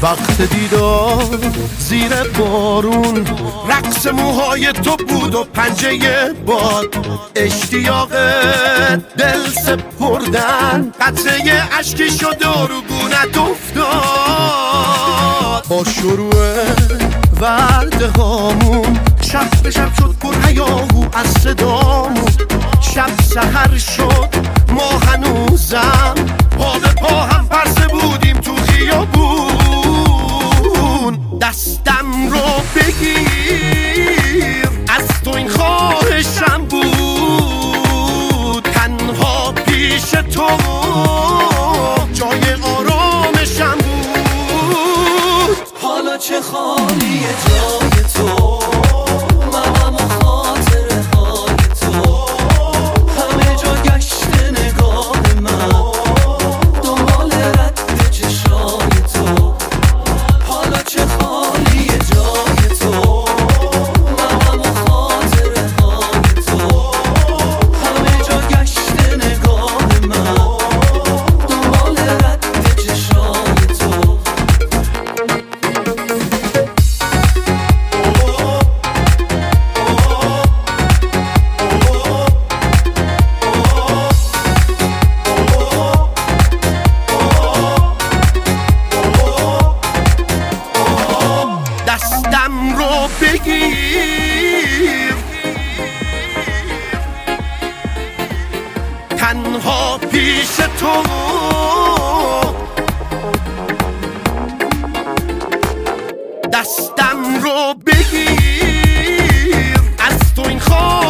وقت دیدار زیر بارون، رقص موهای تو بود و پنجه باد، اشتیاق دل سپردن، قطره اشکی شد و رو گونت افتاد. با شروع ورده هامون شب به شب شد پر هیاهو از صدامون، شب سحر شد ما هنوزم پا به پا هم پرسه بودیم تو خیابون. دستم رو بگیر از تو این خواهشم بود، تنها پیش تو جای آرامشم بود. حالا چه خالیه جای تو، مغم و خاطره های تو، همه جا گشت نگاه من دنبال رد چشای تو. حالا چه خالیه جای تو، مغم و خاطره های تو، همه جا گشت نگاه من دنبال رد چشای تو. دستم رو بگیر تنها پیش تو، دستم رو بگیر از تو این